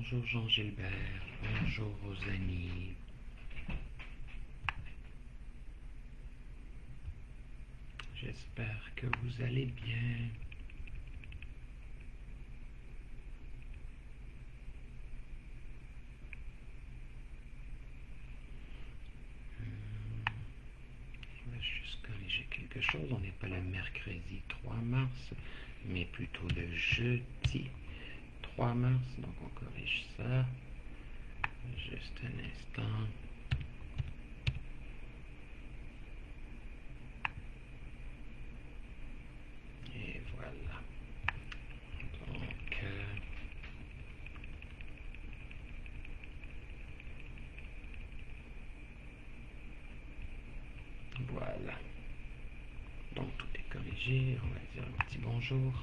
Bonjour Jean-Gilbert, bonjour Rosanie. J'espère que vous allez bien. Je vais juste corriger quelque chose. On n'est pas le mercredi 3 mars, mais plutôt le jeudi 3 mars. Donc on corrige ça. Juste un instant. Et voilà. Donc, voilà. Donc tout est corrigé. On va dire un petit bonjour.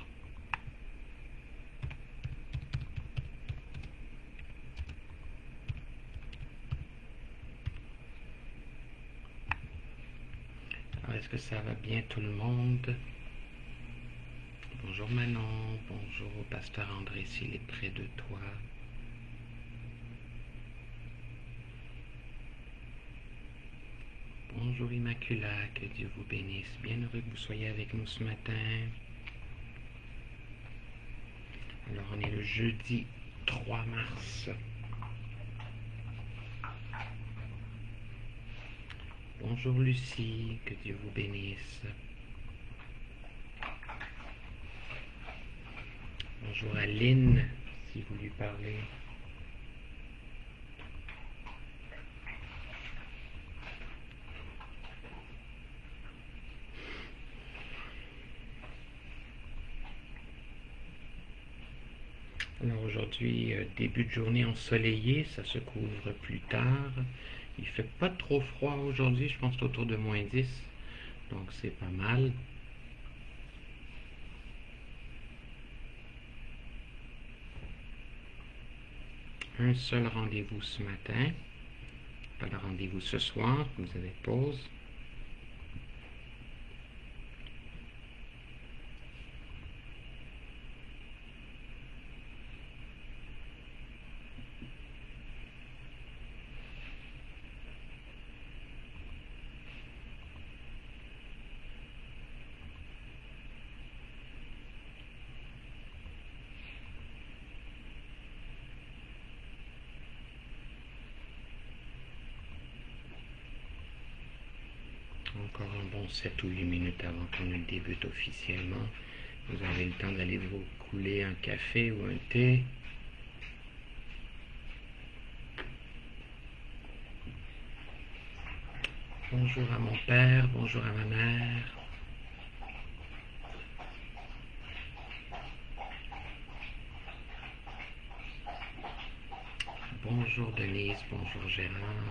Alors, est-ce que ça va bien tout le monde? Bonjour Manon, bonjour au pasteur André s'il est près de toi. Bonjour Immaculata, que Dieu vous bénisse. Bien heureux que vous soyez avec nous ce matin. Alors on est le jeudi 3 mars. Bonjour Lucie, que Dieu vous bénisse. Bonjour Aline, si vous lui parlez. Alors aujourd'hui, début de journée ensoleillée, ça se couvre plus tard. Il fait pas trop froid aujourd'hui, je pense autour de -10, donc c'est pas mal. Un seul rendez-vous ce matin, pas de rendez-vous ce soir, vous avez pause. Encore un bon 7 ou 8 minutes avant qu'on ne débute officiellement. Vous avez le temps d'aller vous couler un café ou un thé. Bonjour à mon père, bonjour à ma mère. Bonjour Denise, bonjour Gérard.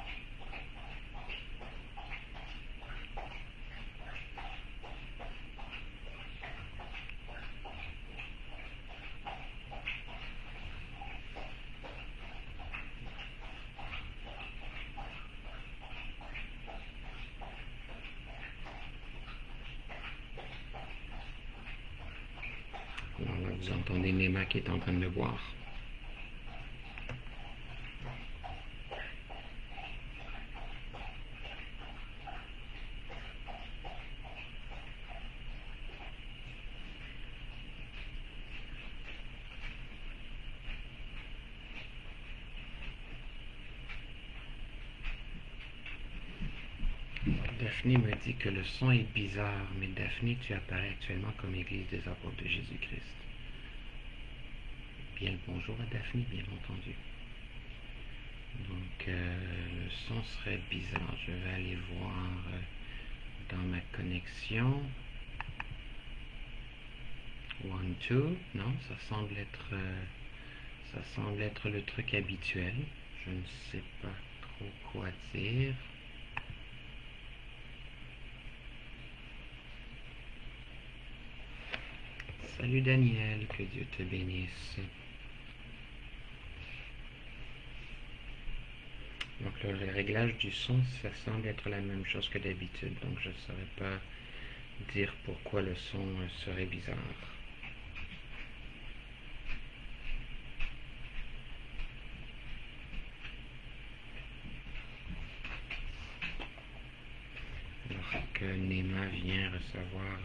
Alors là, vous entendez Néma qui est en train de boire. Daphné me dit que le son est bizarre, mais Daphné, tu apparais actuellement comme Église des Apôtres de Jésus-Christ. Bien le bonjour à Daphné, bien entendu. Donc, le son serait bizarre. Je vais aller voir dans ma connexion. 1, 2. Non, ça semble être le truc habituel. Je ne sais pas trop quoi dire. Salut Daniel, que Dieu te bénisse. Donc le réglage du son, ça semble être la même chose que d'habitude, donc je ne saurais pas dire pourquoi le son serait bizarre. que Nema vient recevoir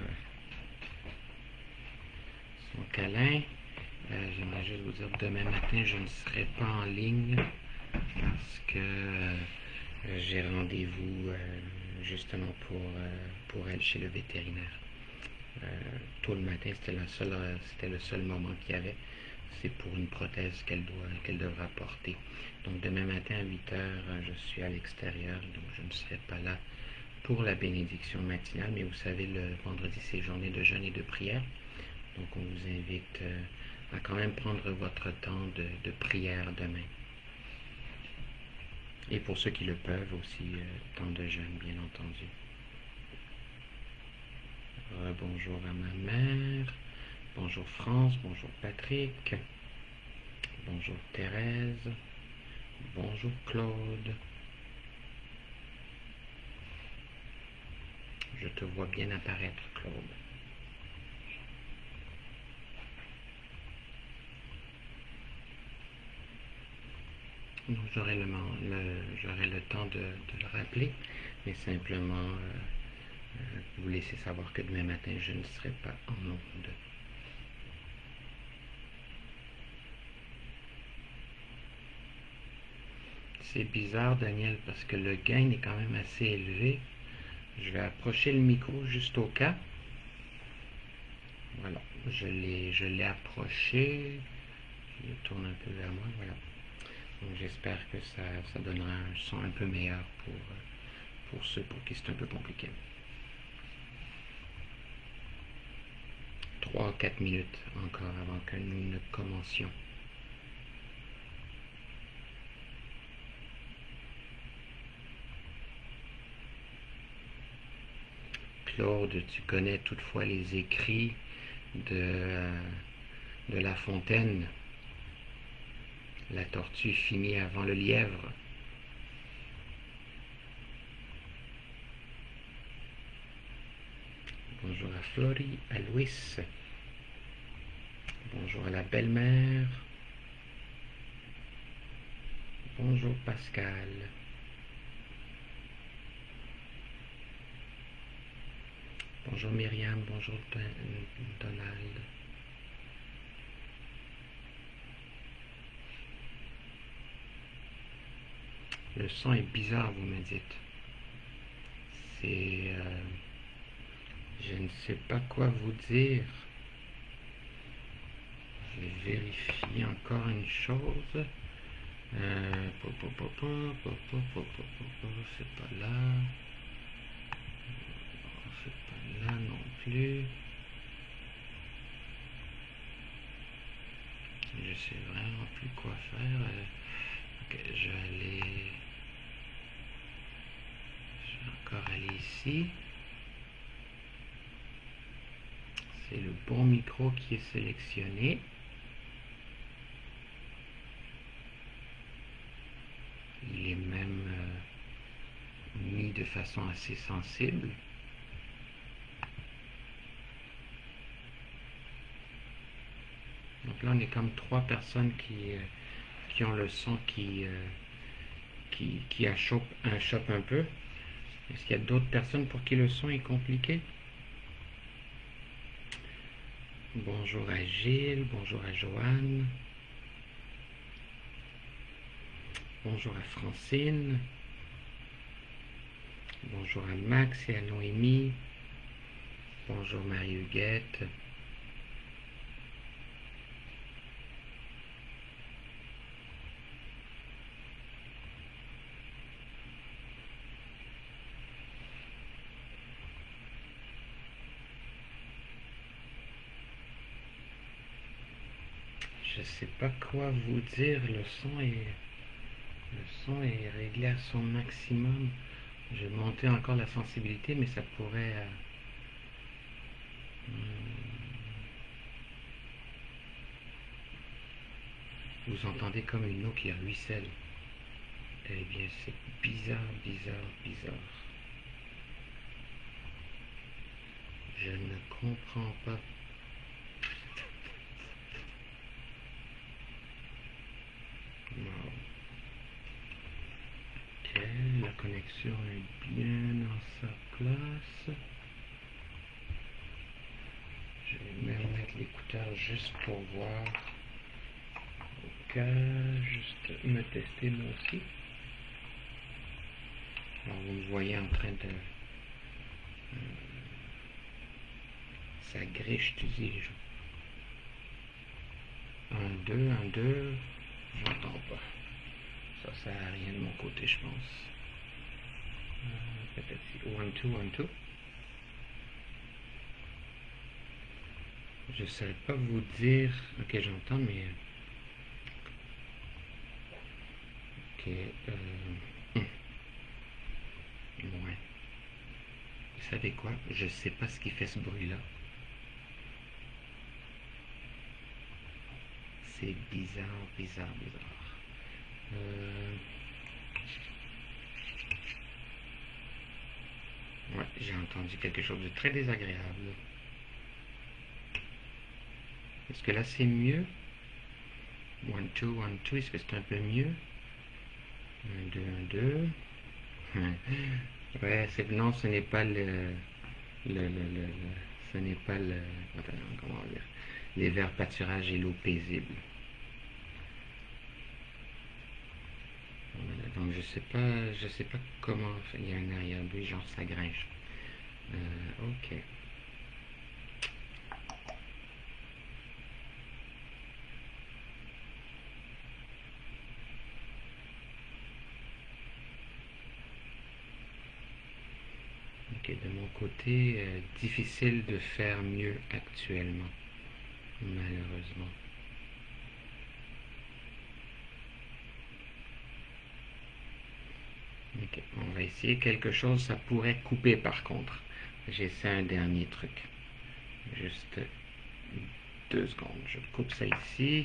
son câlin. J'aimerais juste vous dire, demain matin, je ne serai pas en ligne parce que j'ai rendez-vous justement pour elle chez le vétérinaire. Tôt le matin, c'était le seul moment qu'il y avait. C'est pour une prothèse qu'elle devra porter. Donc demain matin à 8 heures, je suis à l'extérieur, donc je ne serai pas là pour la bénédiction matinale, mais vous savez, le vendredi, c'est journée de jeûne et de prière. Donc on vous invite à quand même prendre votre temps de prière demain. Et pour ceux qui le peuvent aussi, temps de jeûne, bien entendu. Bonjour à ma mère. Bonjour France. Bonjour Patrick. Bonjour Thérèse. Bonjour Claude. Je te vois bien apparaître, Claude. Donc j'aurai le temps de le rappeler, mais simplement vous laisser savoir que demain matin, je ne serai pas en onde. C'est bizarre, Daniel, parce que le gain est quand même assez élevé. Je vais approcher le micro juste au cas. Voilà, je l'ai approché. Je le tourne un peu vers moi, voilà. Donc j'espère que ça donnera un son un peu meilleur pour ceux pour qui c'est un peu compliqué. 3 ou 4 minutes encore avant que nous ne commencions. Claude, tu connais toutefois les écrits de La Fontaine. La tortue finit avant le lièvre. Bonjour à Flori, à Louis. Bonjour à la belle-mère. Bonjour Pascal. Bonjour Myriam, bonjour Donald. Le son est bizarre, vous me dites. C'est... je ne sais pas quoi vous dire. Je vais vérifier encore une chose. C'est pas là. C'est pas là non plus. Je sais vraiment plus quoi faire. Ok, je vais encore aller ici. C'est le bon micro qui est sélectionné. Il est même mis de façon assez sensible. Donc là, on est comme 3 personnes qui ont le son qui achoppe un peu. Est-ce qu'il y a d'autres personnes pour qui le son est compliqué? Bonjour à Gilles, bonjour à Joanne. Bonjour à Francine. Bonjour à Max et à Noémie. Bonjour Marie-Huguette. Je sais pas quoi vous dire, le son est réglé à son maximum. Je vais monter encore la sensibilité, mais ça pourrait... vous entendez comme une eau qui ruisselle. Eh bien, c'est bizarre, bizarre, bizarre. Je ne comprends pas. Wow. Quelle connexion est bien dans sa place. Je vais même mettre l'écouteur juste pour voir. Ok, juste me tester moi aussi. Alors vous me voyez en train de... ça griche, tu dis. 1, 2, 1, 2. J'entends pas. Ça sert à rien de mon côté, je pense. Peut-être si 1, 2, 1, 2. Je ne saurais pas vous dire. Ok, j'entends, mais. Ok. Ouais. Vous savez quoi? Je sais pas ce qui fait ce bruit-là. C'est bizarre, bizarre, bizarre. Ouais, j'ai entendu quelque chose de très désagréable. Est-ce que là c'est mieux? 1, 2, 1, 2, est-ce que c'est un peu mieux? 1, 2, 1, 2. Ouais, non, ce n'est pas ce n'est pas comment dire, les verts pâturages et l'eau paisible. Voilà, donc je sais pas comment, il y a un arrière-bruit, genre ça grince. Ok. Ok, de mon côté, difficile de faire mieux actuellement, malheureusement. Ok, on va essayer quelque chose, ça pourrait couper par contre. J'essaie un dernier truc. Juste 2 secondes, je coupe ça ici.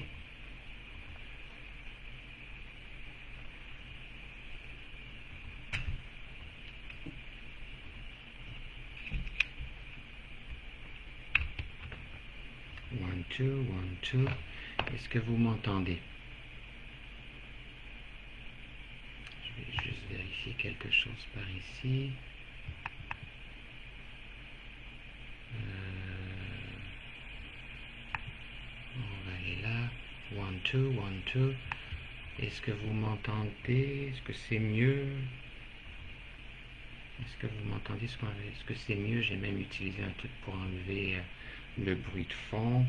One, two, 1, 2. Est-ce que vous m'entendez? Je vais juste vérifier quelque chose par ici. On va aller là. 1, 2, 1, 2. Est-ce que vous m'entendez? Est-ce que c'est mieux? Est-ce que vous m'entendez? Est-ce que c'est mieux? J'ai même utilisé un truc pour enlever le bruit de fond.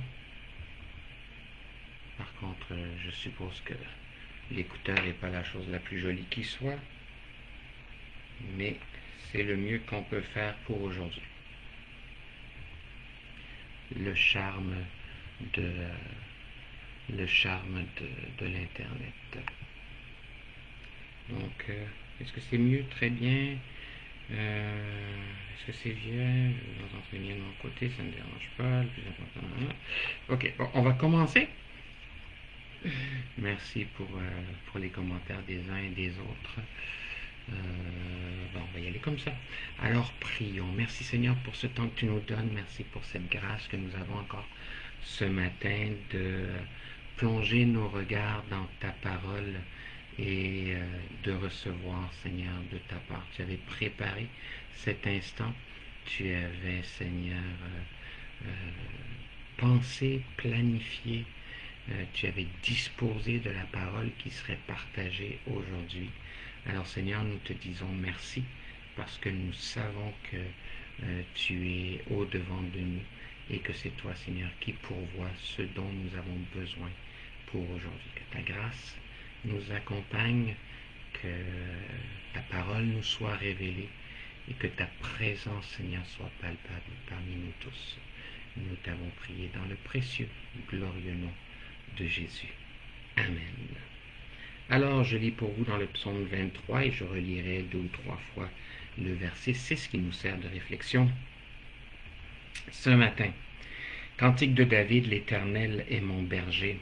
Par contre, je suppose que l'écouteur n'est pas la chose la plus jolie qui soit. Mais c'est le mieux qu'on peut faire pour aujourd'hui. Le charme de l'Internet. Donc, est-ce que c'est mieux? Très bien. Est-ce que c'est bien? J'entends très bien de mon côté, ça ne me dérange pas. Le plus important. Ok, bon, on va commencer. Merci pour les commentaires des uns et des autres. Bon, on va y aller comme ça. Alors, prions. Merci Seigneur pour ce temps que tu nous donnes. Merci pour cette grâce que nous avons encore ce matin de plonger nos regards dans ta parole et de recevoir, Seigneur, de ta part. Tu avais préparé cet instant. Tu avais, Seigneur, pensé, planifié. Tu avais disposé de la parole qui serait partagée aujourd'hui. Alors Seigneur, nous te disons merci parce que nous savons que tu es au-devant de nous et que c'est toi, Seigneur, qui pourvoit ce dont nous avons besoin pour aujourd'hui. Que ta grâce nous accompagne, que ta parole nous soit révélée et que ta présence, Seigneur, soit palpable parmi nous tous. Nous t'avons prié dans le précieux, glorieux nom de Jésus. Amen. Alors, je lis pour vous dans le psaume 23 et je relirai 2 ou 3 fois le verset 6 qui nous sert de réflexion ce matin. Cantique de David, l'Éternel est mon berger.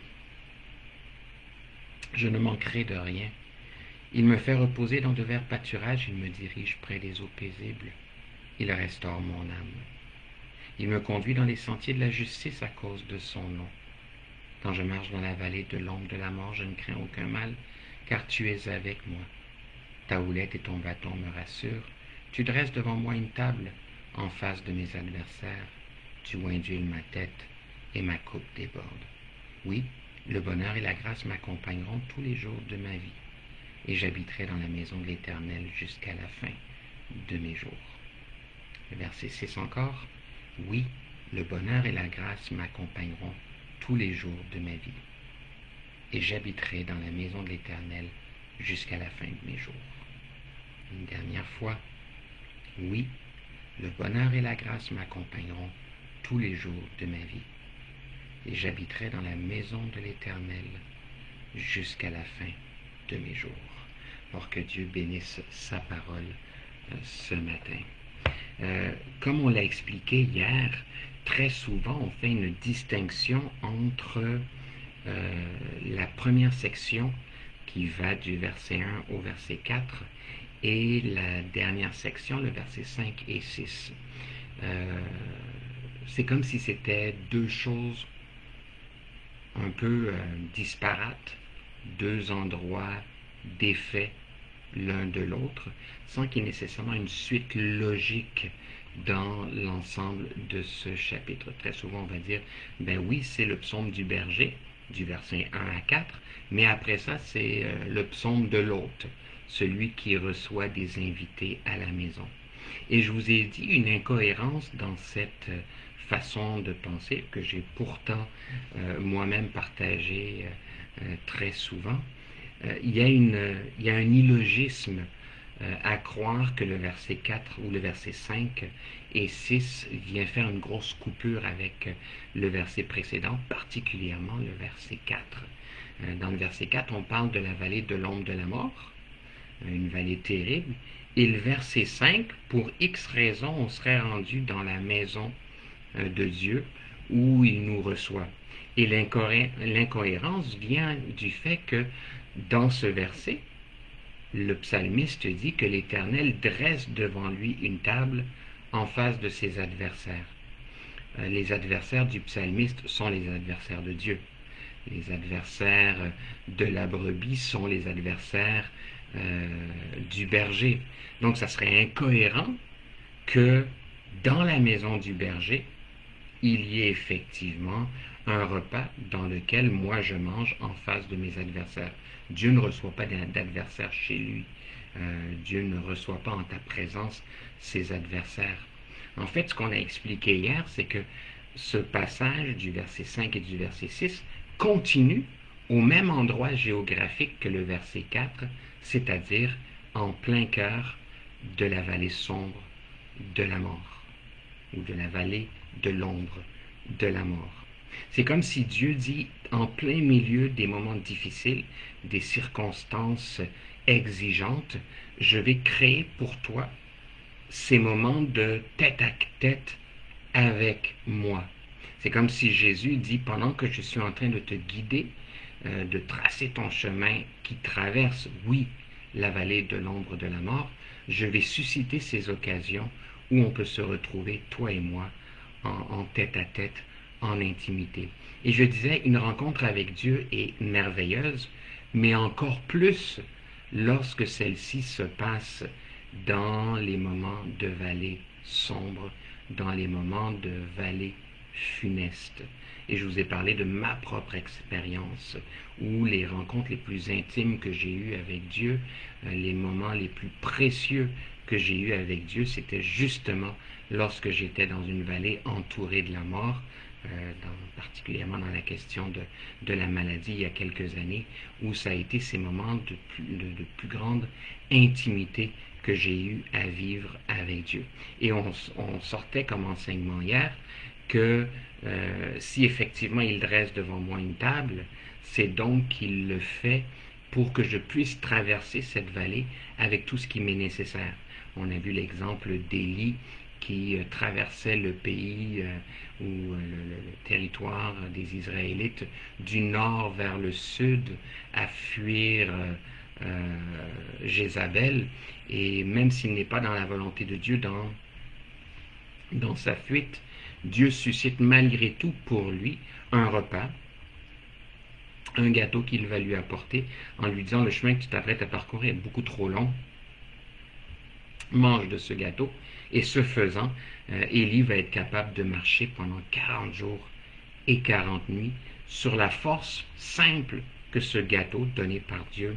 Je ne manquerai de rien. Il me fait reposer dans de verts pâturages, il me dirige près des eaux paisibles. Il restaure mon âme. Il me conduit dans les sentiers de la justice à cause de son nom. Quand je marche dans la vallée de l'ombre de la mort, je ne crains aucun mal, car tu es avec moi. Ta houlette et ton bâton me rassurent. Tu dresses devant moi une table en face de mes adversaires. Tu induiles ma tête et ma coupe déborde. Oui, le bonheur et la grâce m'accompagneront tous les jours de ma vie, et j'habiterai dans la maison de l'Éternel jusqu'à la fin de mes jours. Le verset 6 encore. Oui, le bonheur et la grâce m'accompagneront tous les jours de ma vie, et j'habiterai dans la maison de l'Éternel jusqu'à la fin de mes jours. Une dernière fois. Oui, le bonheur et la grâce m'accompagneront tous les jours de ma vie, et j'habiterai dans la maison de l'Éternel jusqu'à la fin de mes jours. Pour que Dieu bénisse sa parole ce matin. Comme on l'a expliqué hier, très souvent on fait une distinction entre la première section qui va du verset 1 au verset 4 et la dernière section, le verset 5 et 6. C'est comme si c'était deux choses un peu disparates, deux endroits défaits l'un de l'autre, sans qu'il y ait nécessairement une suite logique dans l'ensemble de ce chapitre. Très souvent, on va dire, ben oui, c'est le psaume du berger, du verset 1 à 4, mais après ça, c'est le psaume de l'hôte, celui qui reçoit des invités à la maison. Et je vous ai dit une incohérence dans cette façon de penser que j'ai pourtant moi-même partagée très souvent. Il y a un illogisme à croire que le verset 4 ou le verset 5 et 6 vient faire une grosse coupure avec le verset précédent, particulièrement le verset 4. Dans le verset 4, on parle de la vallée de l'ombre de la mort, une vallée terrible, et le verset 5, pour X raisons, on serait rendu dans la maison de Dieu où il nous reçoit. Et l'incohérence vient du fait que dans ce verset, le psalmiste dit que l'Éternel dresse devant lui une table en face de ses adversaires. Les adversaires du psalmiste sont les adversaires de Dieu. Les adversaires de la brebis sont les adversaires du berger. Donc ça serait incohérent que dans la maison du berger, il y ait effectivement un repas dans lequel moi je mange en face de mes adversaires. Dieu ne reçoit pas d'adversaires chez lui. Dieu ne reçoit pas en ta présence ses adversaires. En fait, ce qu'on a expliqué hier, c'est que ce passage du verset 5 et du verset 6 continue au même endroit géographique que le verset 4, c'est-à-dire en plein cœur de la vallée sombre de la mort, ou de la vallée de l'ombre de la mort. C'est comme si Dieu dit, en plein milieu des moments difficiles, des circonstances exigeantes, je vais créer pour toi ces moments de tête à tête avec moi. C'est comme si Jésus dit, pendant que je suis en train de te guider, de tracer ton chemin qui traverse, oui, la vallée de l'ombre de la mort, je vais susciter ces occasions où on peut se retrouver, toi et moi, en tête à tête, en intimité. Et je disais, une rencontre avec Dieu est merveilleuse, mais encore plus lorsque celle-ci se passe dans les moments de vallée sombre, dans les moments de vallée funeste. Et je vous ai parlé de ma propre expérience, où les rencontres les plus intimes que j'ai eues avec Dieu, les moments les plus précieux que j'ai eus avec Dieu, c'était justement lorsque j'étais dans une vallée entourée de la mort, particulièrement dans la question de la maladie il y a quelques années, où ça a été ces moments de plus grande intimité que j'ai eu à vivre avec Dieu. Et on sortait comme enseignement hier que si effectivement il dresse devant moi une table, c'est donc qu'il le fait pour que je puisse traverser cette vallée avec tout ce qui m'est nécessaire. On a vu l'exemple d'Élie qui traversait le pays ou le territoire des Israélites du nord vers le sud à fuir Jézabel, et même s'il n'est pas dans la volonté de Dieu dans sa fuite, Dieu suscite malgré tout pour lui un repas, un gâteau qu'il va lui apporter en lui disant: le chemin que tu t'apprêtes à parcourir est beaucoup trop long, mange de ce gâteau, et ce faisant, Élie va être capable de marcher pendant 40 jours et 40 nuits sur la force simple que ce gâteau donné par Dieu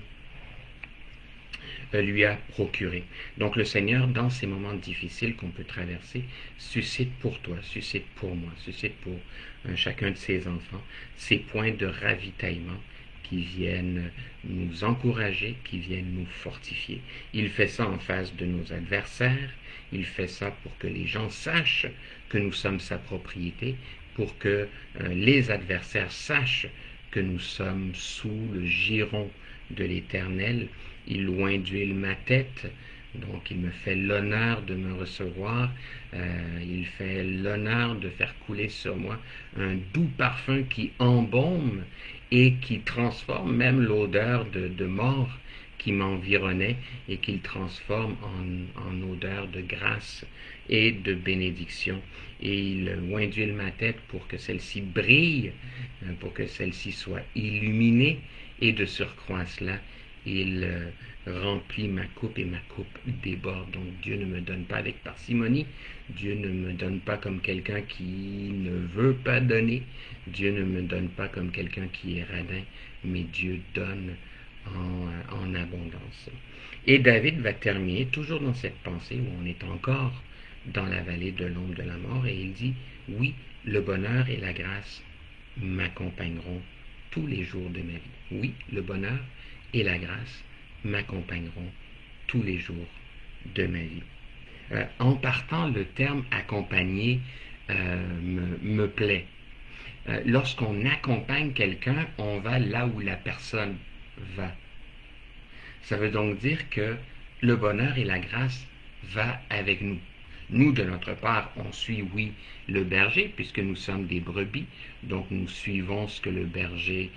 lui a procuré. Donc le Seigneur, dans ces moments difficiles qu'on peut traverser, suscite pour toi, suscite pour moi, suscite pour chacun de ses enfants ces points de ravitaillement qui viennent nous encourager, qui viennent nous fortifier. Il fait ça en face de nos adversaires, il fait ça pour que les gens sachent que nous sommes sa propriété, pour que les adversaires sachent que nous sommes sous le giron de l'Éternel. Il oint d'huile ma tête, donc il me fait l'honneur de me recevoir, il fait l'honneur de faire couler sur moi un doux parfum qui embaume et qui transforme même l'odeur de mort qui m'environnait et qu'il transforme en odeur de grâce et de bénédiction. Et il oint d'huile ma tête pour que celle-ci brille, pour que celle-ci soit illuminée, et de surcroît cela, il remplit ma coupe et ma coupe déborde. Donc Dieu ne me donne pas avec parcimonie, Dieu ne me donne pas comme quelqu'un qui ne veut pas donner, Dieu ne me donne pas comme quelqu'un qui est radin, mais Dieu donne en abondance. Et David va terminer toujours dans cette pensée où on est encore dans la vallée de l'ombre de la mort, et il dit, oui, le bonheur et la grâce m'accompagneront tous les jours de ma vie. Oui, le bonheur et la grâce m'accompagneront tous les jours de ma vie. En partant, le terme accompagner me plaît. Lorsqu'on accompagne quelqu'un, on va là où la personne va. Ça veut donc dire que le bonheur et la grâce va avec nous. Nous, de notre part, on suit, oui, le berger, puisque nous sommes des brebis, donc nous suivons ce que le berger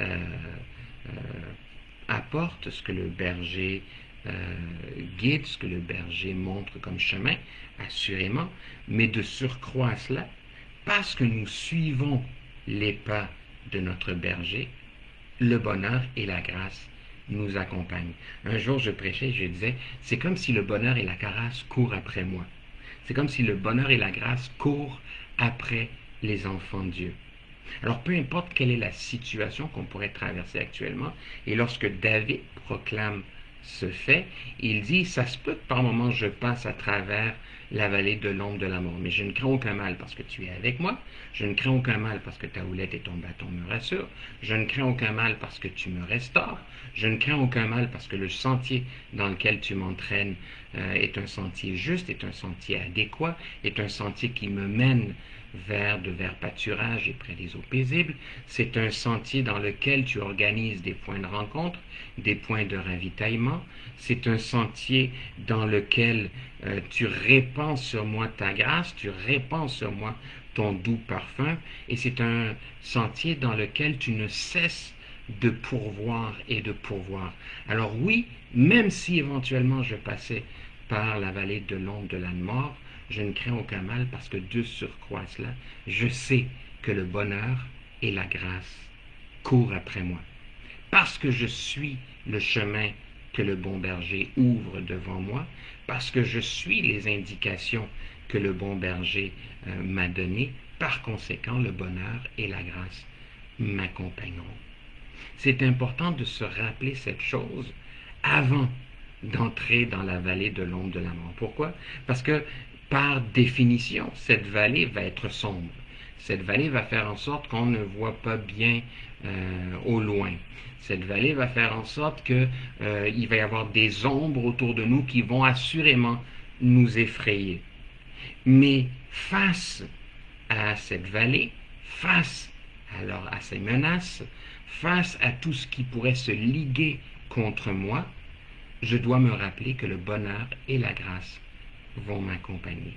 apporte, ce que le berger guide, ce que le berger montre comme chemin, assurément, mais de surcroît à cela, parce que nous suivons les pas de notre berger, le bonheur et la grâce nous accompagnent. Un jour, je prêchais, je disais, c'est comme si le bonheur et la grâce courent après moi. C'est comme si le bonheur et la grâce courent après les enfants de Dieu. Alors, peu importe quelle est la situation qu'on pourrait traverser actuellement, et lorsque David proclame ce fait, il dit, ça se peut que par moments je passe à travers la vallée de l'ombre de la mort, mais je ne crains aucun mal parce que tu es avec moi, je ne crains aucun mal parce que ta houlette et ton bâton me rassurent, je ne crains aucun mal parce que tu me restaures, je ne crains aucun mal parce que le sentier dans lequel tu m'entraînes est un sentier juste, est un sentier adéquat, est un sentier qui me mène vers de verts pâturages et près des eaux paisibles. C'est un sentier dans lequel tu organises des points de rencontre, des points de ravitaillement. C'est un sentier dans lequel tu répands sur moi ta grâce, tu répands sur moi ton doux parfum. Et c'est un sentier dans lequel tu ne cesses de pourvoir et de pourvoir. Alors oui, même si éventuellement je passais par la vallée de l'ombre de la mort, je ne crains aucun mal parce que de surcroît cela, je sais que le bonheur et la grâce courent après moi. Parce que je suis le chemin que le bon berger ouvre devant moi, parce que je suis les indications que le bon berger m'a données, par conséquent, le bonheur et la grâce m'accompagneront. C'est important de se rappeler cette chose avant d'entrer dans la vallée de l'ombre de la mort. Pourquoi? Parce que par définition, cette vallée va être sombre. Cette vallée va faire en sorte qu'on ne voit pas bien au loin. Cette vallée va faire en sorte qu'il va y avoir des ombres autour de nous qui vont assurément nous effrayer. Mais face à cette vallée, face alors à ces menaces, face à tout ce qui pourrait se liguer contre moi, je dois me rappeler que le bonheur et la grâce vont m'accompagner.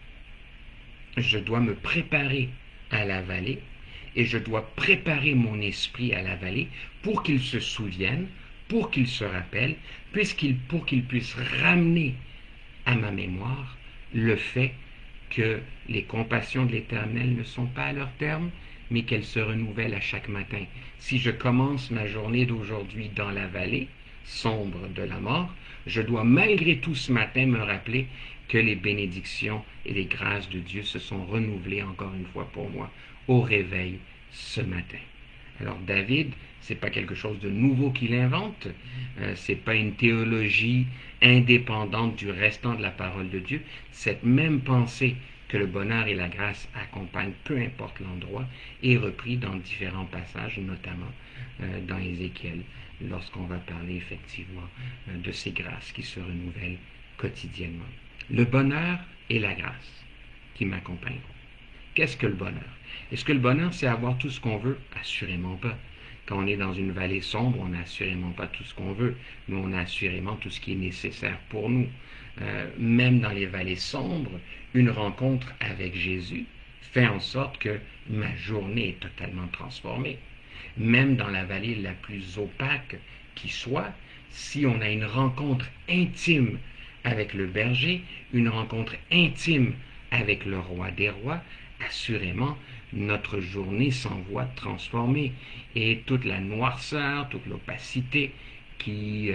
Je dois me préparer à la vallée et je dois préparer mon esprit à la vallée pour qu'il se souvienne, pour qu'il se rappelle, pour qu'il puisse ramener à ma mémoire le fait que les compassions de l'Éternel ne sont pas à leur terme, mais qu'elles se renouvellent à chaque matin. Si je commence ma journée d'aujourd'hui dans la vallée, sombre de la mort, je dois malgré tout ce matin me rappeler que les bénédictions et les grâces de Dieu se sont renouvelées encore une fois pour moi au réveil ce matin. Alors David, c'est pas quelque chose de nouveau qu'il invente, c'est pas une théologie indépendante du restant de la parole de Dieu. Cette même pensée que le bonheur et la grâce accompagnent, peu importe l'endroit, est repris dans différents passages, notamment dans Ézéchiel, lorsqu'on va parler effectivement de ces grâces qui se renouvellent quotidiennement. Le bonheur et la grâce qui m'accompagnent. Qu'est-ce que le bonheur? Est-ce que le bonheur, c'est avoir tout ce qu'on veut? Assurément pas. Quand on est dans une vallée sombre, on n'a assurément pas tout ce qu'on veut, mais on a assurément tout ce qui est nécessaire pour nous. Même dans les vallées sombres, une rencontre avec Jésus fait en sorte que ma journée est totalement transformée. Même dans la vallée la plus opaque qui soit, si on a une rencontre intime avec le berger, une rencontre intime avec le roi des rois, assurément, notre journée s'envoie transformée et toute la noirceur, toute l'opacité qui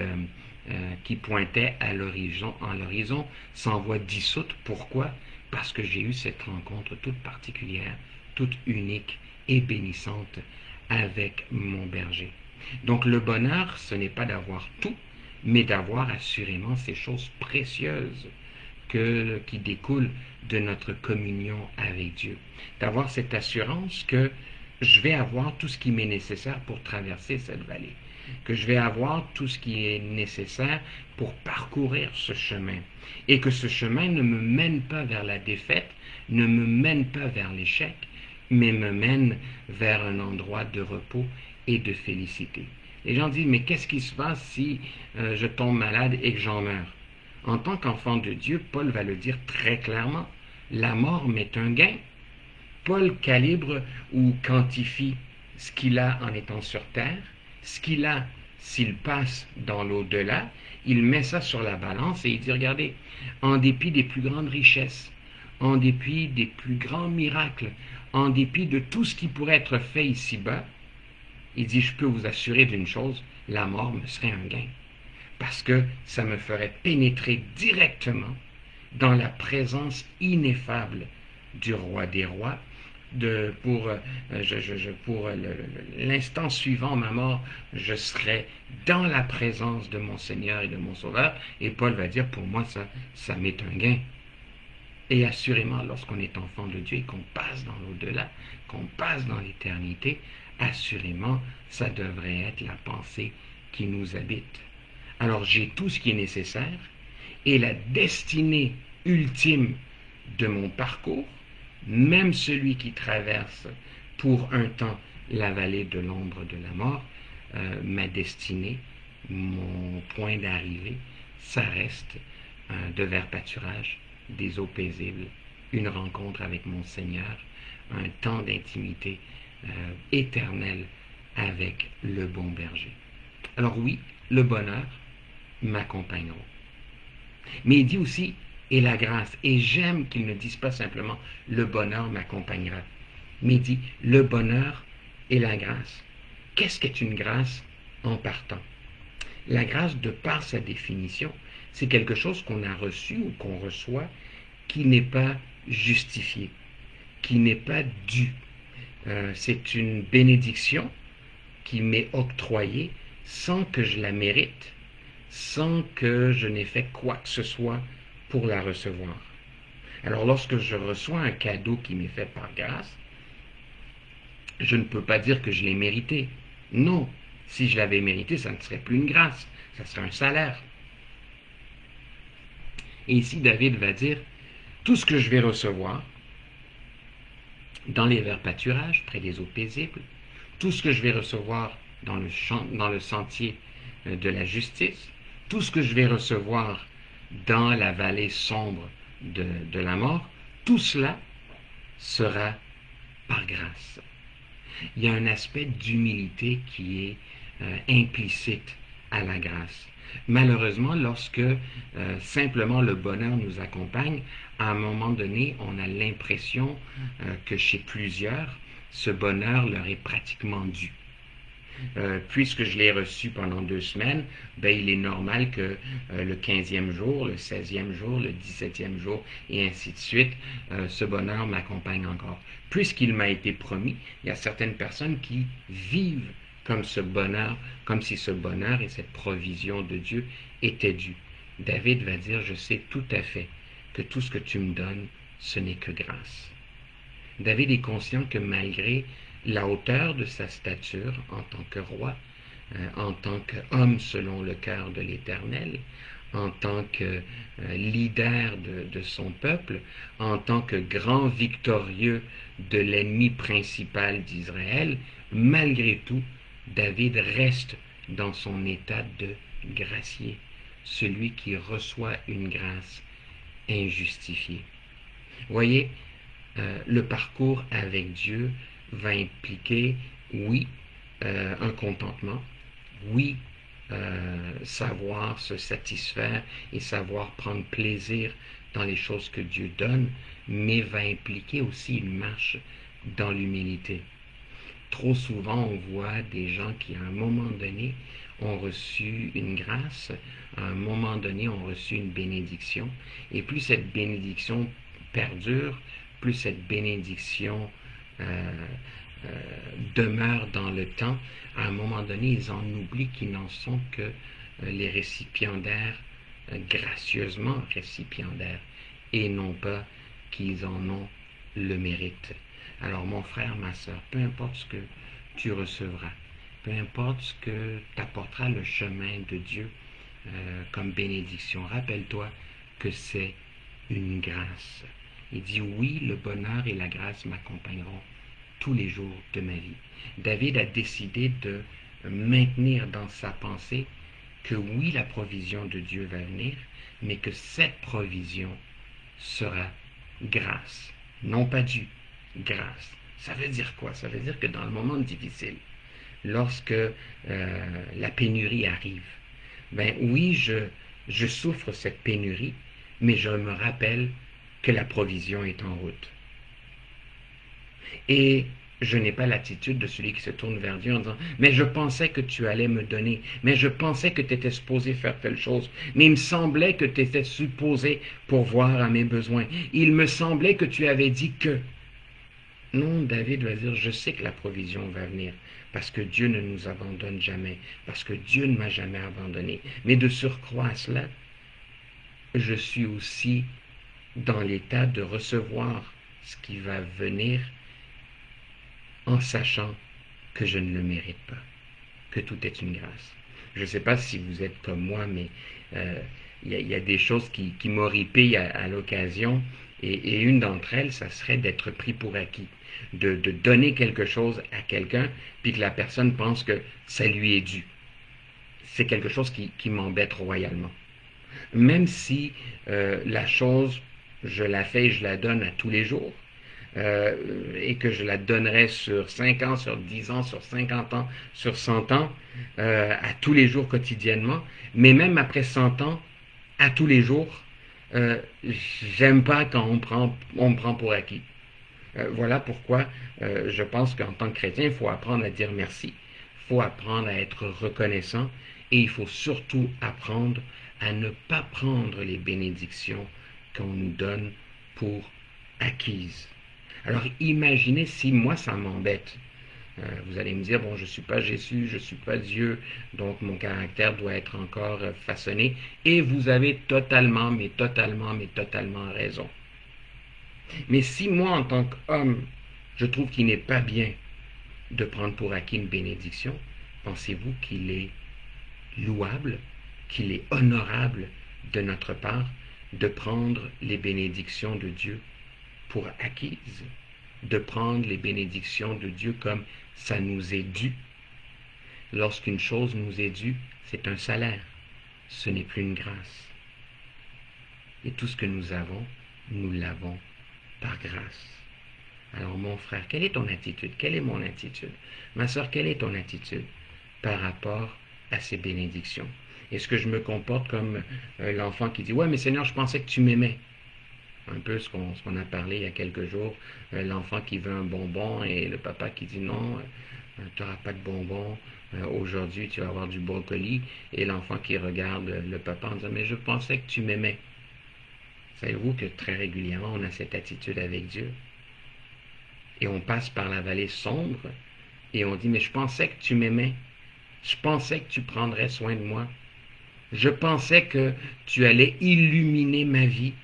pointait en l'horizon s'envoie dissoute. Pourquoi? Parce que j'ai eu cette rencontre toute particulière, toute unique et bénissante avec mon berger. Donc le bonheur, ce n'est pas d'avoir tout, mais d'avoir assurément ces choses précieuses qui découlent de notre communion avec Dieu. D'avoir cette assurance que je vais avoir tout ce qui m'est nécessaire pour traverser cette vallée, que je vais avoir tout ce qui est nécessaire pour parcourir ce chemin, et que ce chemin ne me mène pas vers la défaite, ne me mène pas vers l'échec, mais me mène vers un endroit de repos et de félicité. Les gens disent, mais qu'est-ce qui se passe si je tombe malade et que j'en meurs? En tant qu'enfant de Dieu, Paul va le dire très clairement, la mort m'est un gain. Paul calibre ou quantifie ce qu'il a en étant sur terre, ce qu'il a s'il passe dans l'au-delà, il met ça sur la balance et il dit, regardez, en dépit des plus grandes richesses, en dépit des plus grands miracles, en dépit de tout ce qui pourrait être fait ici-bas, il dit, je peux vous assurer d'une chose, la mort me serait un gain. Parce que ça me ferait pénétrer directement dans la présence ineffable du roi des rois. Pour l'instant suivant ma mort, je serai dans la présence de mon Seigneur et de mon Sauveur. Et Paul va dire, pour moi, ça m'est un gain. Et assurément, lorsqu'on est enfant de Dieu et qu'on passe dans l'au-delà, qu'on passe dans l'éternité, assurément, ça devrait être la pensée qui nous habite. Alors j'ai tout ce qui est nécessaire et la destinée ultime de mon parcours, même celui qui traverse pour un temps la vallée de l'ombre de la mort, ma destinée, mon point d'arrivée, ça reste de vert pâturage, des eaux paisibles, une rencontre avec mon Seigneur, un temps d'intimité éternelle avec le bon berger. Alors oui, le bonheur m'accompagneront. Mais il dit aussi, et la grâce. Et j'aime qu'ils ne disent pas simplement, le bonheur m'accompagnera. Mais il dit, le bonheur et la grâce. Qu'est-ce qu'est une grâce en partant? La grâce, de par sa définition, c'est quelque chose qu'on a reçu ou qu'on reçoit qui n'est pas justifié, qui n'est pas dû. C'est une bénédiction qui m'est octroyée sans que je la mérite, sans que je n'ai fait quoi que ce soit pour la recevoir. Alors lorsque je reçois un cadeau qui m'est fait par grâce, je ne peux pas dire que je l'ai mérité. Non, si je l'avais mérité, ça ne serait plus une grâce, ça serait un salaire. Et ici, David va dire, tout ce que je vais recevoir dans les verts pâturages, près des eaux paisibles, tout ce que je vais recevoir dans le sentier de la justice, tout ce que je vais recevoir dans la vallée sombre de la mort, tout cela sera par grâce. Il y a un aspect d'humilité qui est implicite à la grâce. Malheureusement, lorsque simplement le bonheur nous accompagne, à un moment donné, on a l'impression que chez plusieurs, ce bonheur leur est pratiquement dû. Puisque je l'ai reçu pendant 2 semaines, ben, il est normal que le 15e jour, le 16e jour, le 17e jour, et ainsi de suite, ce bonheur m'accompagne encore. Puisqu'il m'a été promis, il y a certaines personnes qui vivent comme ce bonheur, comme si ce bonheur et cette provision de Dieu étaient dus. David va dire, je sais tout à fait que tout ce que tu me donnes, ce n'est que grâce. David est conscient que malgré la hauteur de sa stature en tant que roi, en tant qu'homme selon le cœur de l'Éternel, en tant que leader de son peuple, en tant que grand victorieux de l'ennemi principal d'Israël, malgré tout, David reste dans son état de gracier, celui qui reçoit une grâce injustifiée. Voyez, le parcours avec Dieu va impliquer, oui, un contentement, oui, savoir se satisfaire et savoir prendre plaisir dans les choses que Dieu donne, mais va impliquer aussi une marche dans l'humilité. Trop souvent, on voit des gens qui, à un moment donné, ont reçu une grâce, à un moment donné, ont reçu une bénédiction, et plus cette bénédiction perdure, plus cette bénédiction demeure dans le temps, à un moment donné, ils en oublient qu'ils n'en sont que les récipiendaires, gracieusement récipiendaires, et non pas qu'ils en ont le mérite. Alors mon frère, ma soeur, peu importe ce que tu recevras, peu importe ce que t'apportera le chemin de Dieu comme bénédiction, rappelle-toi que c'est une grâce. Il dit oui, le bonheur et la grâce m'accompagneront tous les jours de ma vie. David a décidé de maintenir dans sa pensée que oui, la provision de Dieu va venir, mais que cette provision sera grâce, non pas due, grâce. Ça veut dire quoi? Ça veut dire que dans le moment difficile, lorsque la pénurie arrive, ben oui, je souffre cette pénurie, mais je me rappelle que la provision est en route. Et je n'ai pas l'attitude de celui qui se tourne vers Dieu en disant « Mais je pensais que tu allais me donner, mais je pensais que tu étais supposé faire telle chose, mais il me semblait que tu étais supposé pourvoir à mes besoins. Il me semblait que tu avais dit que... » Non, David va dire « Je sais que la provision va venir, parce que Dieu ne nous abandonne jamais, parce que Dieu ne m'a jamais abandonné. Mais de surcroît à cela, je suis aussi dans l'état de recevoir ce qui va venir en sachant que je ne le mérite pas, que tout est une grâce. Je ne sais pas si vous êtes comme moi, mais il y a des choses qui m'horripillent à l'occasion, et une d'entre elles, ça serait d'être pris pour acquis, de donner quelque chose à quelqu'un, puis que la personne pense que ça lui est dû. C'est quelque chose qui m'embête royalement. Même si la chose, je la fais et je la donne à tous les jours, et que je la donnerais sur 5 ans, sur 10 ans, sur 50 ans, sur 100 ans, à tous les jours quotidiennement, mais même après 100 ans, à tous les jours, j'aime pas quand on me prend pour acquis. Voilà pourquoi je pense qu'en tant que chrétien, il faut apprendre à dire merci, il faut apprendre à être reconnaissant, et il faut surtout apprendre à ne pas prendre les bénédictions qu'on nous donne pour acquises. Alors imaginez si moi ça m'embête. Vous allez me dire, bon, je ne suis pas Jésus, je ne suis pas Dieu, donc mon caractère doit être encore façonné. Et vous avez totalement raison. Mais si moi, en tant qu'homme, je trouve qu'il n'est pas bien de prendre pour acquis une bénédiction, pensez-vous qu'il est louable, qu'il est honorable de notre part de prendre les bénédictions de Dieu pour acquises, de prendre les bénédictions de Dieu comme ça nous est dû? Lorsqu'une chose nous est due, c'est un salaire, ce n'est plus une grâce. Et tout ce que nous avons, nous l'avons par grâce. Alors mon frère, quelle est ton attitude? Quelle est mon attitude? Ma soeur, quelle est ton attitude par rapport à ces bénédictions? Est-ce que je me comporte comme l'enfant qui dit « Ouais, mais Seigneur, je pensais que tu m'aimais. » Un peu ce qu'on a parlé il y a quelques jours, l'enfant qui veut un bonbon et le papa qui dit « Non, tu n'auras pas de bonbon Aujourd'hui, tu vas avoir du brocoli et l'enfant qui regarde le papa en disant, mais je pensais que tu m'aimais. Savez-vous que très régulièrement, on a cette attitude avec Dieu? Et on passe par la vallée sombre et on dit, mais je pensais que tu m'aimais. Je pensais que tu prendrais soin de moi. Je pensais que tu allais illuminer ma vie.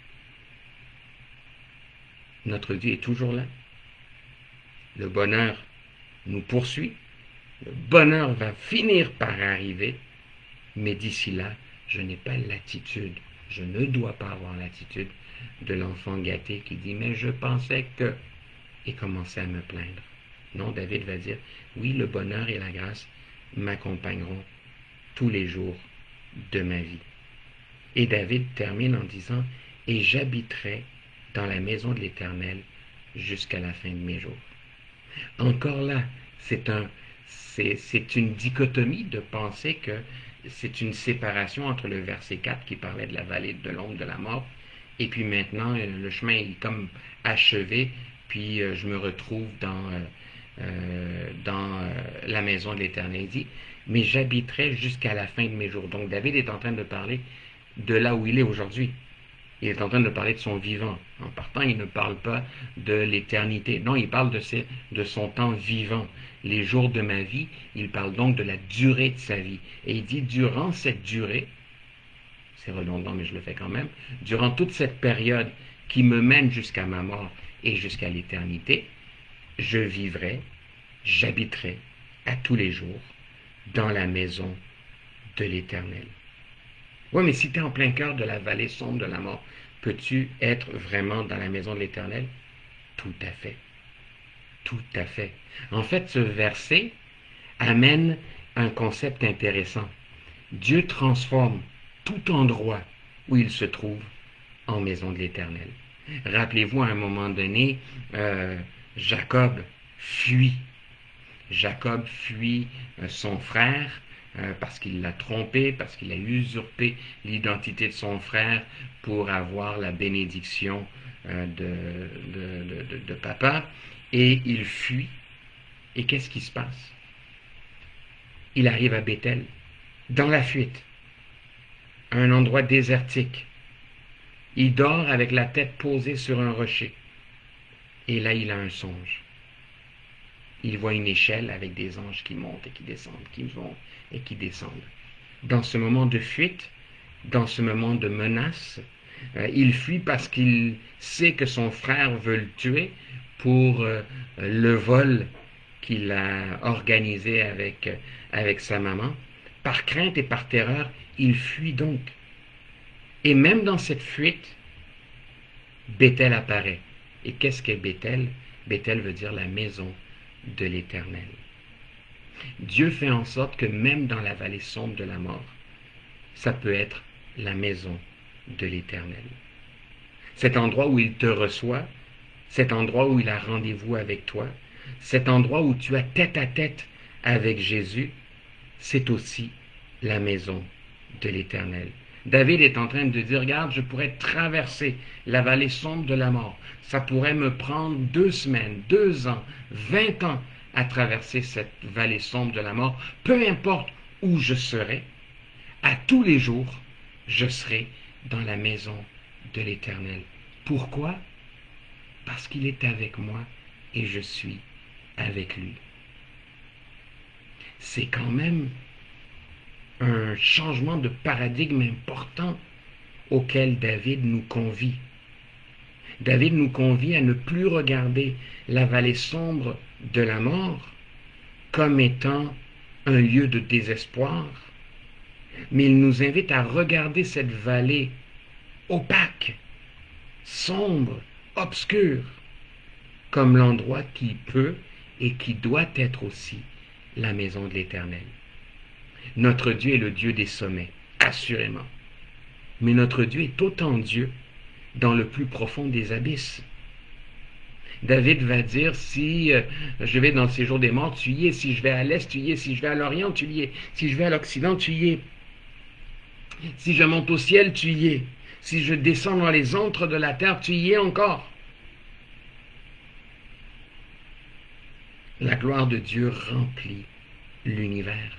Notre Dieu est toujours là. Le bonheur nous poursuit. Le bonheur va finir par arriver. Mais d'ici là, je n'ai pas l'attitude, je ne dois pas avoir l'attitude de l'enfant gâté qui dit « mais je pensais que… » et commencer à me plaindre. Non, David va dire « oui, le bonheur et la grâce m'accompagneront tous les jours de ma vie. » Et David termine en disant « et j'habiterai dans la maison de l'Éternel jusqu'à la fin de mes jours. » Encore là, c'est une dichotomie de penser que c'est une séparation entre le verset 4 qui parlait de la vallée de l'ombre de la mort, et puis maintenant le chemin est comme achevé, puis je me retrouve dans la maison de l'Éternel. Il dit, mais j'habiterai jusqu'à la fin de mes jours. Donc David est en train de parler de là où il est aujourd'hui. Il est en train de parler de son vivant. En partant, il ne parle pas de l'éternité. Non, il parle de son temps vivant. Les jours de ma vie, il parle donc de la durée de sa vie. Et il dit, durant cette durée, c'est redondant, mais je le fais quand même, durant toute cette période qui me mène jusqu'à ma mort et jusqu'à l'éternité, je vivrai, j'habiterai à tous les jours dans la maison de l'Éternel. Oui, mais si tu es en plein cœur de la vallée sombre de la mort, peux-tu être vraiment dans la maison de l'Éternel? Tout à fait. Tout à fait. En fait, ce verset amène un concept intéressant. Dieu transforme tout endroit où il se trouve en maison de l'Éternel. Rappelez-vous, à un moment donné, Jacob fuit. Jacob fuit son frère parce qu'il l'a trompé, parce qu'il a usurpé l'identité de son frère pour avoir la bénédiction de papa. Et il fuit. Et qu'est-ce qui se passe? Il arrive à Béthel, dans la fuite, à un endroit désertique. Il dort avec la tête posée sur un rocher. Et là, il a un songe. Il voit une échelle avec des anges qui montent et qui descendent, qui vont et qui descendent. Dans ce moment de fuite, dans ce moment de menace, il fuit parce qu'il sait que son frère veut le tuer pour le vol qu'il a organisé avec sa maman. Par crainte et par terreur, il fuit donc. Et même dans cette fuite, Béthel apparaît. Et qu'est-ce qu'est Béthel? Béthel veut dire la maison de l'Éternel. Dieu fait en sorte que même dans la vallée sombre de la mort, ça peut être la maison de l'Éternel. Cet endroit où il te reçoit, cet endroit où il a rendez-vous avec toi, cet endroit où tu as tête à tête avec Jésus, c'est aussi la maison de l'Éternel. David est en train de dire, regarde, je pourrais traverser la vallée sombre de la mort. Ça pourrait me prendre 2 semaines, 2 ans, 20 ans à traverser cette vallée sombre de la mort. Peu importe où je serai, à tous les jours, je serai dans la maison de l'Éternel. Pourquoi? Parce qu'il est avec moi et je suis avec lui. C'est quand même un changement de paradigme important auquel David nous convie. David nous convie à ne plus regarder la vallée sombre de la mort comme étant un lieu de désespoir, mais il nous invite à regarder cette vallée opaque, sombre, obscure, comme l'endroit qui peut et qui doit être aussi la maison de l'Éternel. Notre Dieu est le Dieu des sommets, assurément. Mais notre Dieu est autant Dieu dans le plus profond des abysses. David va dire, si je vais dans le séjour des morts, tu y es. Si je vais à l'est, tu y es. Si je vais à l'orient, tu y es. Si je vais à l'occident, tu y es. Si je monte au ciel, tu y es. Si je descends dans les antres de la terre, tu y es encore. La gloire de Dieu remplit l'univers.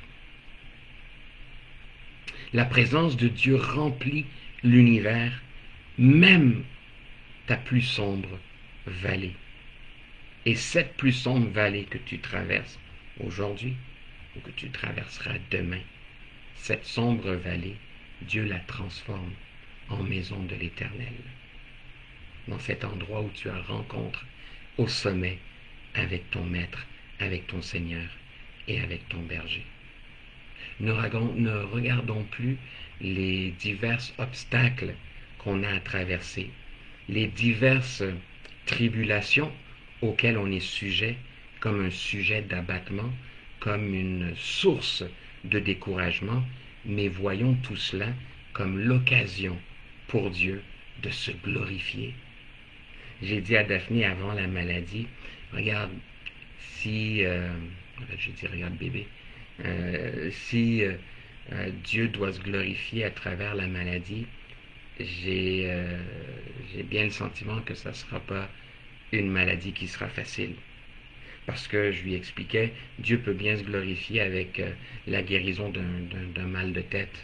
La présence de Dieu remplit l'univers, même ta plus sombre vallée. Et cette plus sombre vallée que tu traverses aujourd'hui, ou que tu traverseras demain, cette sombre vallée, Dieu la transforme en maison de l'Éternel. Dans cet endroit où tu as rencontre au sommet avec ton Maître, avec ton Seigneur et avec ton berger. Ne regardons plus les divers obstacles qu'on a à traverser, les diverses tribulations auxquelles on est sujet, comme un sujet d'abattement, comme une source de découragement, mais voyons tout cela comme l'occasion pour Dieu de se glorifier. J'ai dit à Daphné avant la maladie, regarde, si, regarde bébé, si Dieu doit se glorifier à travers la maladie, j'ai bien le sentiment que ça ne sera pas une maladie qui sera facile. Parce que je lui expliquais, Dieu peut bien se glorifier avec la guérison d'un mal de tête,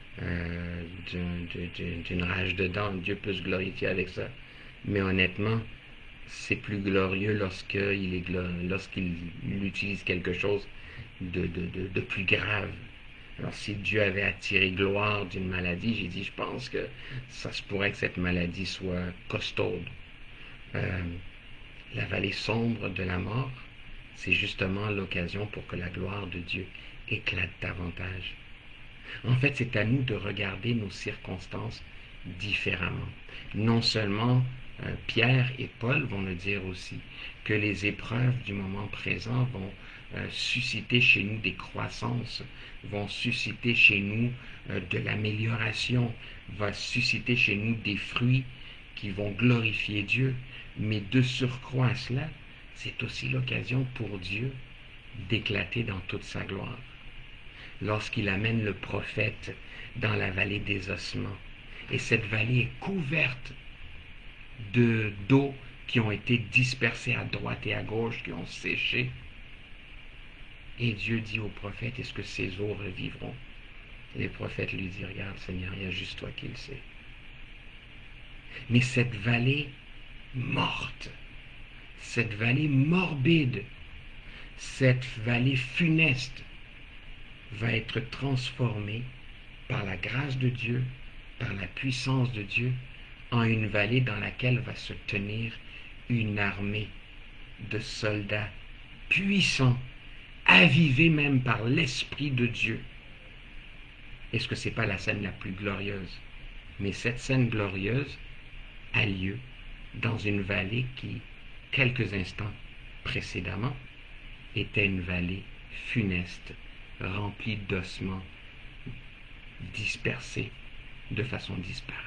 d'une rage de dents. Dieu peut se glorifier avec ça. Mais honnêtement, c'est plus glorieux lorsqu'il utilise quelque chose de plus grave. Alors si Dieu avait attiré gloire d'une maladie, j'ai dit, je pense que ça se pourrait que cette maladie soit costaude. La vallée sombre de la mort, c'est justement l'occasion pour que la gloire de Dieu éclate davantage. En fait, c'est à nous de regarder nos circonstances différemment. Non seulement Pierre et Paul vont le dire aussi, que les épreuves du moment présent vont susciter chez nous des croissances, vont susciter chez nous de l'amélioration, va susciter chez nous des fruits qui vont glorifier Dieu. Mais de surcroît à cela, c'est aussi l'occasion pour Dieu d'éclater dans toute sa gloire. Lorsqu'il amène le prophète dans la vallée des ossements, et cette vallée est couverte d'eau qui ont été dispersées à droite et à gauche, qui ont séché. Et Dieu dit au prophète, est-ce que ces eaux revivront? Et le prophète lui dit, regarde Seigneur, il y a juste toi qui le sais. Mais cette vallée morte, cette vallée morbide, cette vallée funeste va être transformée par la grâce de Dieu, par la puissance de Dieu, en une vallée dans laquelle va se tenir une armée de soldats puissants, avivés même par l'Esprit de Dieu. Est-ce que ce n'est pas la scène la plus glorieuse? Mais cette scène glorieuse a lieu dans une vallée qui, quelques instants précédemment, était une vallée funeste, remplie d'ossements dispersés de façon disparate.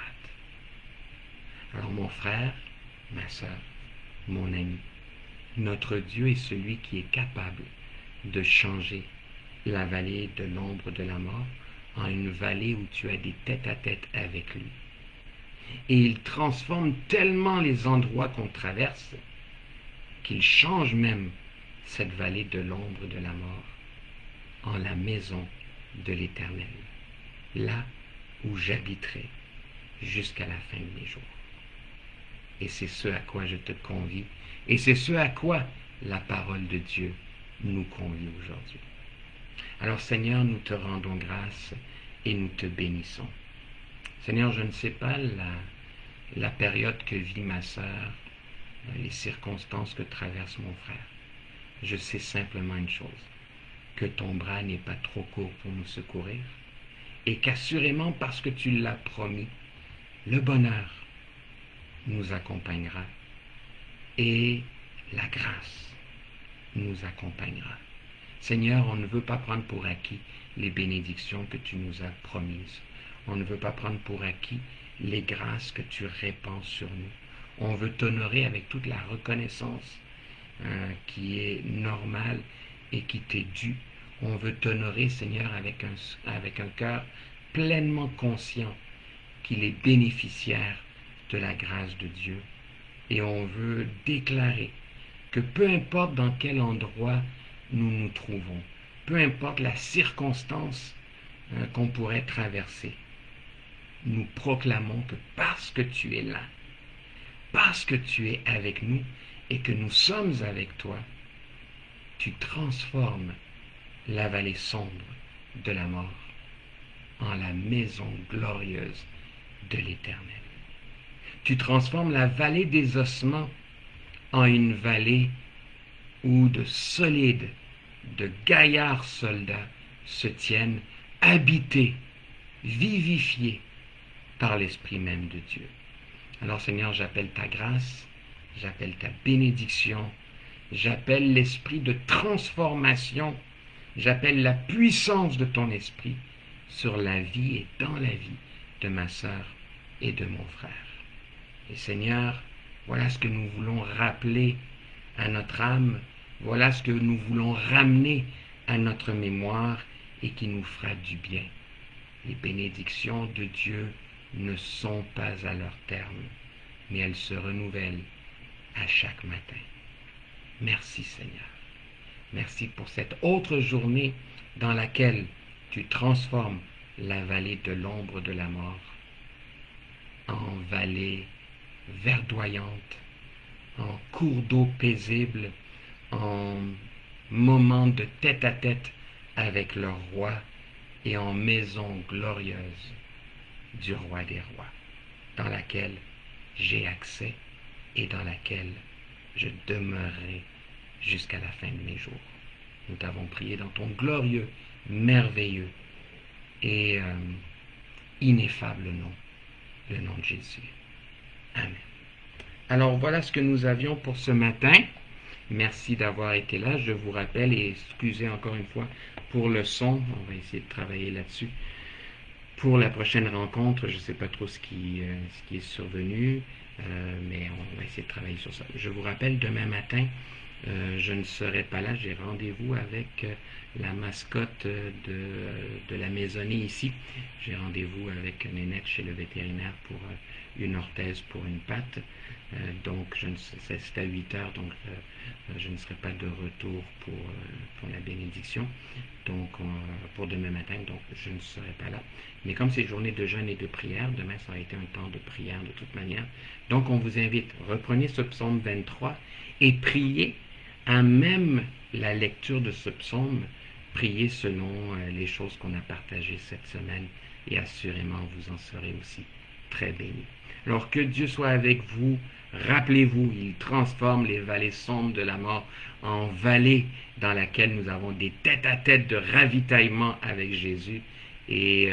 Alors mon frère, ma sœur, mon ami, notre Dieu est celui qui est capable de changer la vallée de l'ombre de la mort en une vallée où tu as des tête-à-tête avec lui. Et il transforme tellement les endroits qu'on traverse qu'il change même cette vallée de l'ombre de la mort en la maison de l'Éternel, là où j'habiterai jusqu'à la fin de mes jours. Et c'est ce à quoi je te convie, et c'est ce à quoi la parole de Dieu nous convie aujourd'hui. Alors Seigneur, nous te rendons grâce et nous te bénissons. Seigneur, je ne sais pas la période que vit ma sœur, les circonstances que traverse mon frère. Je sais simplement une chose, que ton bras n'est pas trop court pour nous secourir, et qu'assurément, parce que tu l'as promis, le bonheur nous accompagnera, et la grâce nous accompagnera. Seigneur, on ne veut pas prendre pour acquis les bénédictions que tu nous as promises. On ne veut pas prendre pour acquis les grâces que tu répands sur nous. On veut t'honorer avec toute la reconnaissance qui est normale et qui t'est due. On veut t'honorer, Seigneur, avec un cœur pleinement conscient qu'il est bénéficiaire de la grâce de Dieu. Et on veut déclarer que peu importe dans quel endroit nous nous trouvons, peu importe la circonstance qu'on pourrait traverser, nous proclamons que parce que tu es là, parce que tu es avec nous et que nous sommes avec toi, tu transformes la vallée sombre de la mort en la maison glorieuse de l'Éternel. Tu transformes la vallée des ossements en une vallée où de solides, de gaillards soldats se tiennent, habités, vivifiés par l'Esprit même de Dieu. Alors Seigneur, j'appelle ta grâce, j'appelle ta bénédiction, j'appelle l'esprit de transformation, j'appelle la puissance de ton esprit sur la vie et dans la vie de ma sœur et de mon frère. Et Seigneur, voilà ce que nous voulons rappeler à notre âme, voilà ce que nous voulons ramener à notre mémoire et qui nous fera du bien. Les bénédictions de Dieu ne sont pas à leur terme, mais elles se renouvellent à chaque matin. Merci Seigneur. Merci pour cette autre journée dans laquelle tu transformes la vallée de l'ombre de la mort en vallée verdoyante, en cours d'eau paisible, en moment de tête-à-tête avec le roi et en maison glorieuse du roi des rois, dans laquelle j'ai accès et dans laquelle je demeurerai jusqu'à la fin de mes jours. Nous t'avons prié dans ton glorieux, merveilleux et ineffable nom, le nom de Jésus. Amen. Alors voilà ce que nous avions pour ce matin. Merci d'avoir été là. Je vous rappelle, et excusez encore une fois pour le son, on va essayer de travailler là-dessus. Pour la prochaine rencontre, je ne sais pas trop ce qui est survenu, mais on va essayer de travailler sur ça. Je vous rappelle, demain matin, je ne serai pas là. J'ai rendez-vous avec la mascotte de la maisonnée ici. J'ai rendez-vous avec Nénette chez le vétérinaire pour une orthèse pour une patte. Donc, c'est à 8 heures, donc je ne serai pas de retour pour la bénédiction, donc pour demain matin, donc je ne serai pas là. Mais comme c'est journée de jeûne et de prière, demain ça a été un temps de prière de toute manière. Donc on vous invite, reprenez ce psaume 23 et priez à même la lecture de ce psaume, priez selon les choses qu'on a partagées cette semaine et assurément vous en serez aussi très bénis. Alors que Dieu soit avec vous. Rappelez-vous, il transforme les vallées sombres de la mort en vallées dans laquelle nous avons des tête-à-tête de ravitaillement avec Jésus et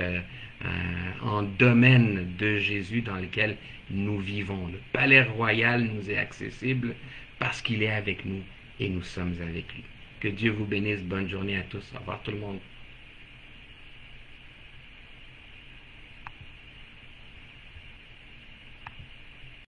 en domaine de Jésus dans lequel nous vivons. Le palais royal nous est accessible parce qu'il est avec nous et nous sommes avec lui. Que Dieu vous bénisse. Bonne journée à tous. Au revoir tout le monde.